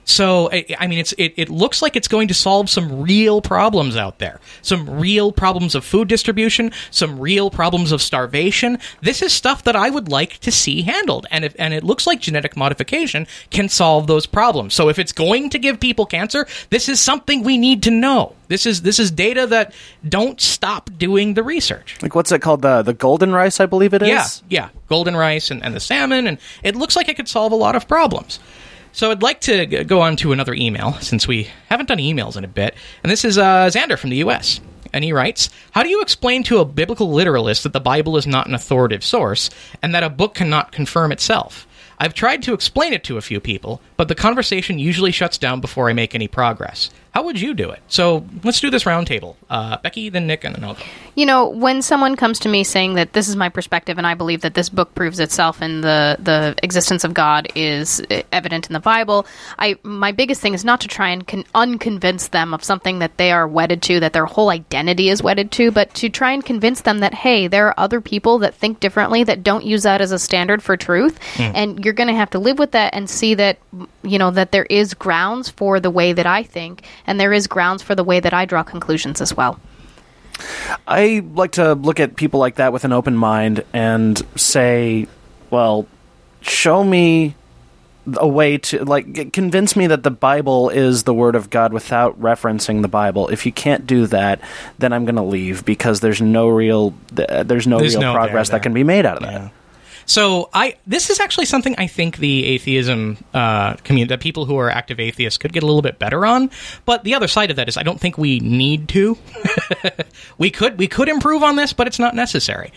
So, I mean, it looks like it's going to solve some real problems out there. Some real problems of food distribution, some real problems of starvation. This is stuff that I would like to see handled. And it looks like genetic modification can solve those problems. So if it's going to give people cancer, this is something we need to know. This is data that don't stop doing the research. Like, what's it called? The golden rice, I believe it is? Yeah. Golden rice and the salmon. And it looks like it could solve a lot of problems. So I'd like to go on to another email, since we haven't done emails in a bit. And this is Xander from the U.S. And he writes, how do you explain to a biblical literalist that the Bible is not an authoritative source and that a book cannot confirm itself? I've tried to explain it to a few people, but the conversation usually shuts down before I make any progress. How would you do it? So let's do this roundtable. Becky, then Nick, and then I'll go. You know, when someone comes to me saying that this is my perspective and I believe that this book proves itself and the existence of God is evident in the Bible, my biggest thing is not to try and unconvince them of something that they are wedded to, that their whole identity is wedded to, but to try and convince them that, hey, there are other people that think differently, that don't use that as a standard for truth, and you're going to have to live with that and see that, you know, that there is grounds for the way that I think, and there is grounds for the way that I draw conclusions as well. I like to look at people like that with an open mind and say, well, show me a way to, like, convince me that the Bible is the Word of God without referencing the Bible. If you can't do that, then I'm going to leave, because there's no real progress that can be made out of that. So this is actually something I think the atheism community, the people who are active atheists, could get a little bit better on. But the other side of that is I don't think we need to. we could improve on this, but it's not necessary.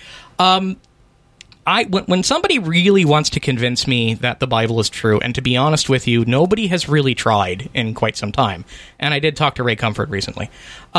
When somebody really wants to convince me that the Bible is true, and to be honest with you, nobody has really tried in quite some time. And I did talk to Ray Comfort recently.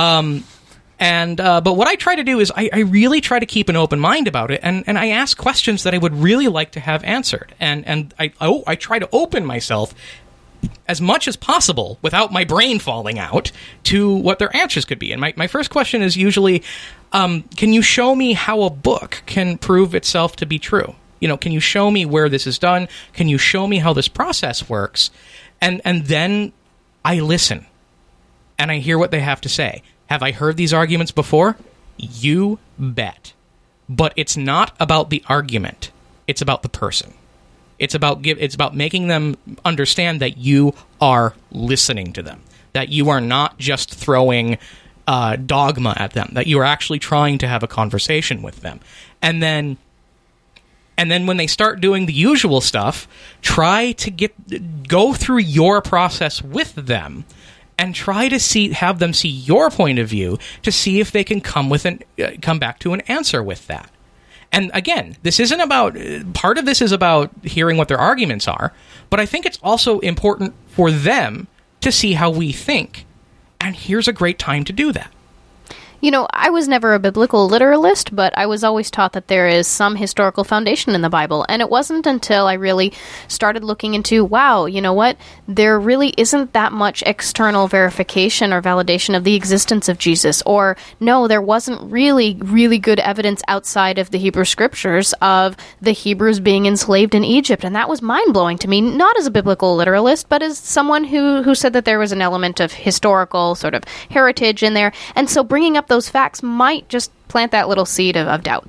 But what I try to do is I really try to keep an open mind about it, and I ask questions that I would really like to have answered, and I try to open myself as much as possible without my brain falling out to what their answers could be. And my first question is usually, can you show me how a book can prove itself to be true? You know, can you show me where this is done? Can you show me how this process works? And then I listen, and I hear what they have to say. Have I heard these arguments before? You bet. But it's not about the argument. It's about the person. It's about making them understand that you are listening to them, that you are not just throwing dogma at them, that you are actually trying to have a conversation with them. And then when they start doing the usual stuff, try to go through your process with them and try to have them see your point of view to see if they can come back to an answer with that. And again, part of this is about hearing what their arguments are, but I think it's also important for them to see how we think. And here's a great time to do that. You know, I was never a biblical literalist, but I was always taught that there is some historical foundation in the Bible. And it wasn't until I really started looking into, wow, you know what? There really isn't that much external verification or validation of the existence of Jesus. Or, no, there wasn't really, really good evidence outside of the Hebrew Scriptures of the Hebrews being enslaved in Egypt. And that was mind-blowing to me, not as a biblical literalist, but as someone who said that there was an element of historical sort of heritage in there. And so bringing up those facts might just plant that little seed of doubt.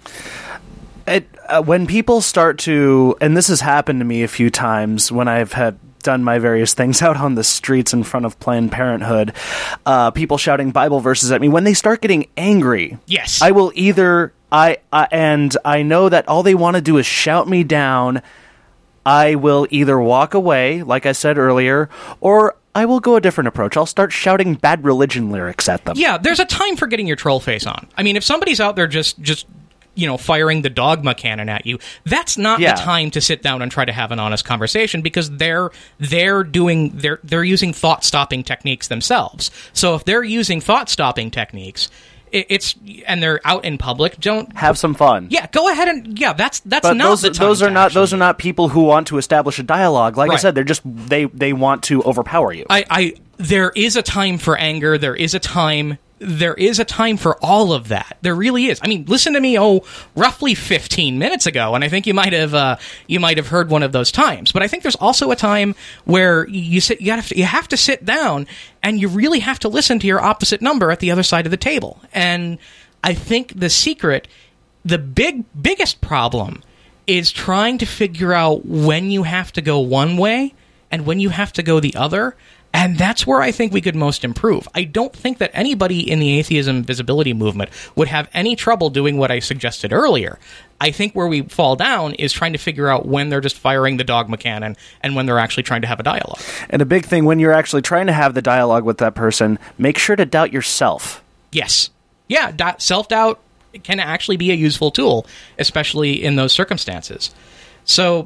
When people start to, and this has happened to me a few times when I've done my various things out on the streets in front of Planned Parenthood, people shouting Bible verses at me, when they start getting angry, yes, I will and I know that all they want to do is shout me down. I will either walk away, like I said earlier, or I will go a different approach. I'll start shouting bad religion lyrics at them. Yeah, there's a time for getting your troll face on. I mean, if somebody's out there just firing the dogma cannon at you, that's not the time to sit down and try to have an honest conversation, because they're using thought-stopping techniques themselves. So if they're using thought-stopping techniques, and they're out in public, don't have some fun. Yeah, go ahead and that's but not the time. Those are not people who want to establish a dialogue. Like I said, they're just they want to overpower you. There is a time for anger. There is a time there is a time for all of that. There really is. I mean, listen to me, roughly 15 minutes ago, and I think you might have heard one of those times. But I think there's also a time where you have to sit down, and you really have to listen to your opposite number at the other side of the table. And I think the secret, the biggest problem, is trying to figure out when you have to go one way and when you have to go the other. And that's where I think we could most improve. I don't think that anybody in the atheism visibility movement would have any trouble doing what I suggested earlier. I think where we fall down is trying to figure out when they're just firing the dogma cannon and when they're actually trying to have a dialogue. And a big thing, when you're actually trying to have the dialogue with that person, make sure to doubt yourself. Yes. Yeah, self-doubt can actually be a useful tool, especially in those circumstances. So...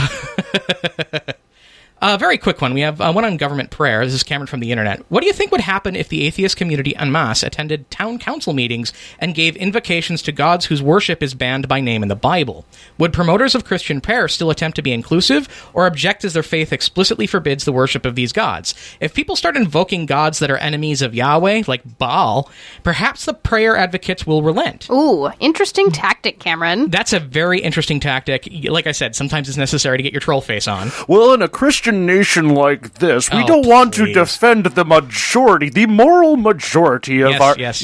very quick one. We have one on government prayer. This is Cameron from the internet. What do you think would happen if the atheist community en masse attended town council meetings and gave invocations to gods whose worship is banned by name in the Bible? Would promoters of Christian prayer still attempt to be inclusive, or object as their faith explicitly forbids the worship of these gods? If people start invoking gods that are enemies of Yahweh, like Baal, perhaps the prayer advocates will relent. Ooh, interesting tactic, Cameron. That's a very interesting tactic. Like I said, sometimes it's necessary to get your troll face on. Well, in a Christian nation like this, we don't want to defend the majority, the moral majority of our... Yes.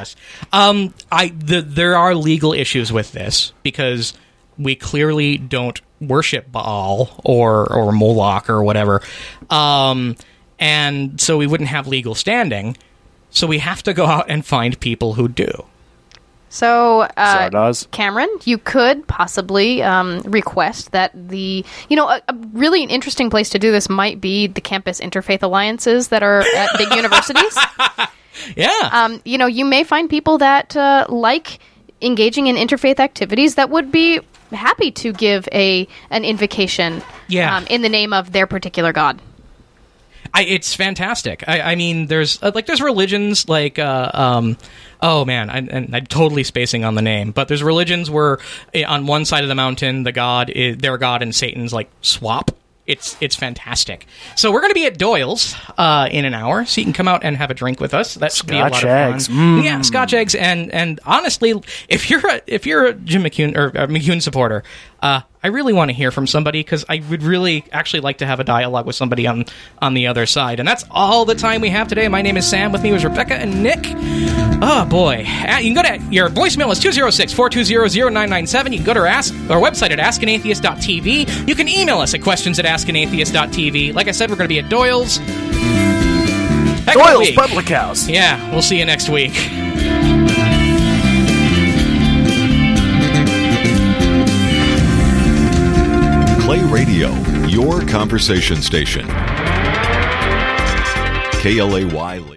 There are legal issues with this, because we clearly don't worship Baal or Moloch or whatever, and so we wouldn't have legal standing, so we have to go out and find people who do. So, Cameron, you could possibly request that a really interesting place to do this might be the campus interfaith alliances that are at big universities. Yeah. You may find people that like engaging in interfaith activities that would be happy to give an invocation in the name of their particular god. It's fantastic. I mean, there's religions like, I'm totally spacing on the name, but there's religions where on one side of the mountain, their god and Satan's like swap. It's fantastic. So we're going to be at Doyle's in an hour, so you can come out and have a drink with us. That should be a lot of fun. Eggs. Yeah, Scotch eggs, and honestly, if you're a Jim McCune or a McCune supporter, I really want to hear from somebody, because I would really actually like to have a dialogue with somebody on the other side. And that's all the time we have today. My name is Sam. With me was Rebecca and Nick. Oh, boy. You can go to... Your voicemail is 206-420-0997. You can go to our website at askanatheist.tv. You can email us at questions@askanatheist.tv. Like I said, we're going to be at Doyle's. Doyle's Public House. Yeah, we'll see you next week. Clay Radio, your conversation station. KLAY.